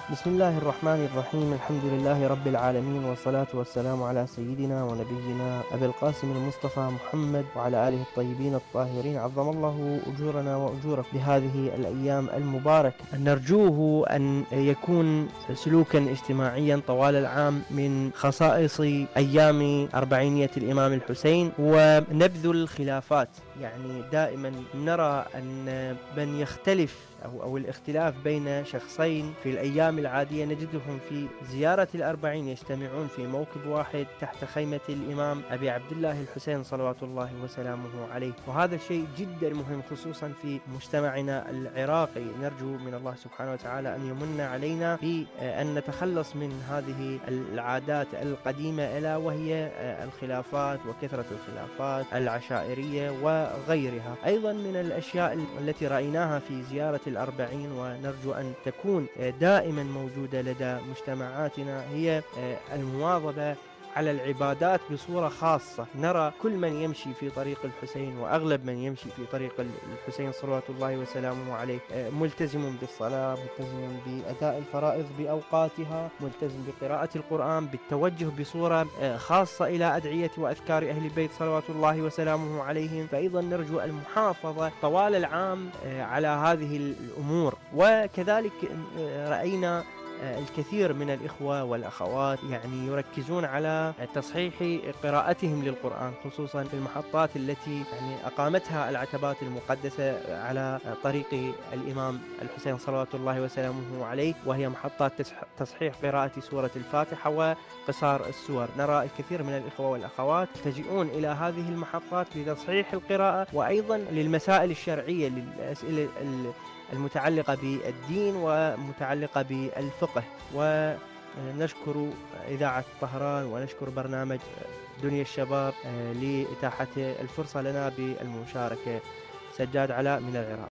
بسم الله الرحمن الرحيم. الحمد لله رب العالمين، والصلاة والسلام على سيدنا ونبينا أبي القاسم المصطفى محمد وعلى آله الطيبين الطاهرين، عظم الله أجورنا وأجورك بهذه الأيام المباركة. نرجوه أن يكون سلوكا اجتماعيا طوال العام من خصائص أيام أربعينية الإمام الحسين ونبذ الخلافات. يعني دائما نرى أن من يختلف أو الاختلاف بين شخصين في الأيام العادية نجدهم في زيارة الأربعين يجتمعون في موكب واحد تحت خيمة الإمام أبي عبد الله الحسين صلوات الله وسلامه عليه، وهذا شيء جدا مهم خصوصا في مجتمعنا العراقي. نرجو من الله سبحانه وتعالى أن يمن علينا بأن نتخلص من هذه العادات القديمة، ألا وهي الخلافات وكثرة الخلافات العشائرية وغيرها. أيضا من الأشياء التي رأيناها في زيارة الأربعين ونرجو أن تكون دائما موجودة لدى مجتمعاتنا هي المواظبة على العبادات بصورة خاصة. نرى كل من يمشي في طريق الحسين وأغلب من يمشي في طريق الحسين صلوات الله وسلامه عليه ملتزم بالصلاة، ملتزم بأداء الفرائض بأوقاتها، ملتزم بقراءة القرآن، بالتوجه بصورة خاصة إلى أدعية وأذكار أهل البيت صلوات الله وسلامه عليهم. فأيضا نرجو المحافظة طوال العام على هذه الأمور. وكذلك رأينا الكثير من الإخوة والأخوات يعني يركزون على تصحيح قراءتهم للقرآن، خصوصا في المحطات التي يعني أقامتها العتبات المقدسة على طريق الإمام الحسين صلوات الله وسلامه عليه، وهي محطات تصحيح قراءة سورة الفاتحة وقصار السور. نرى الكثير من الإخوة والأخوات يلتجئون إلى هذه المحطات لتصحيح القراءة، وأيضا للمسائل الشرعية، للأسئلة المتعلقة بالدين ومتعلقة بالفقه. ونشكر إذاعة طهران ونشكر برنامج دنيا الشباب لإتاحة الفرصة لنا بالمشاركة. سجاد علاء من العراق.